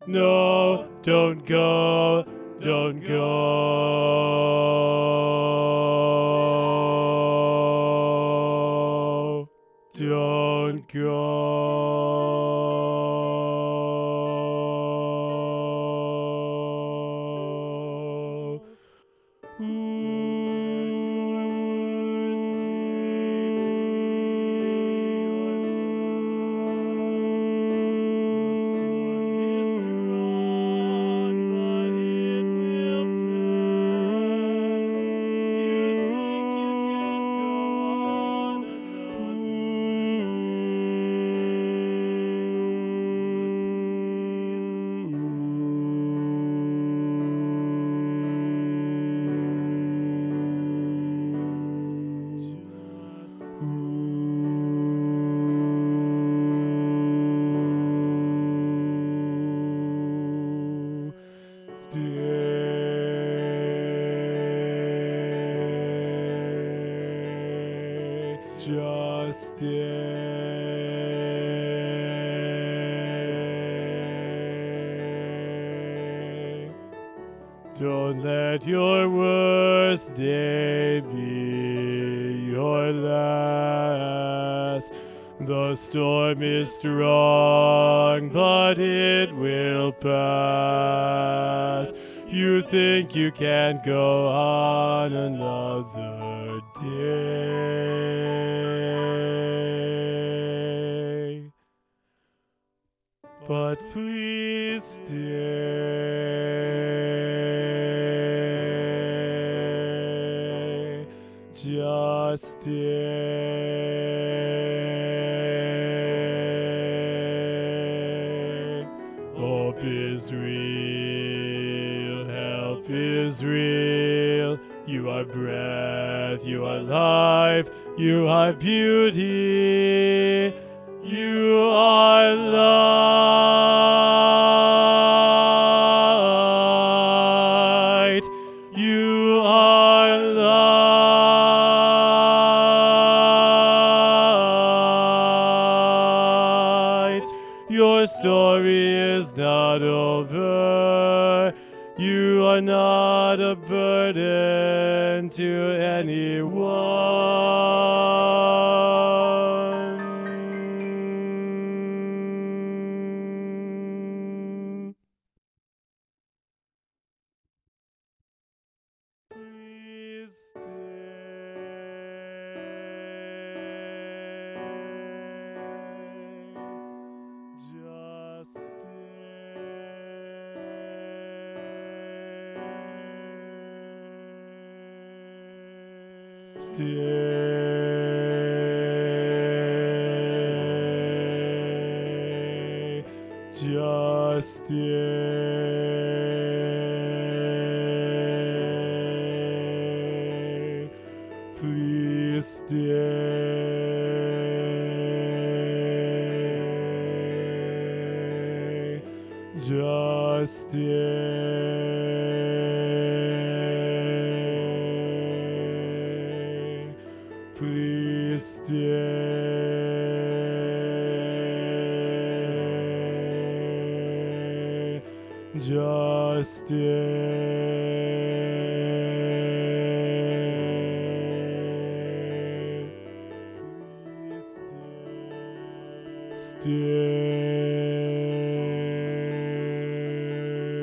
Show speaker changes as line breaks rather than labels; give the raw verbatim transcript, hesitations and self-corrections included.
No, don't go, don't go. Don't go. Stay, just stay. Don't let your worst day be your last. The storm is strong, but it will pass. You think you can go on another day, but please stay, just stay. Hope is real, help is real. You are breath, you are life, you are beauty, you are light, you are light. Your story is not over. You are not a burden to anyone. Please stay, just stay. Stay, just stay. Please stay, just stay. Please stay, just stay. Please stay, stay. Stay.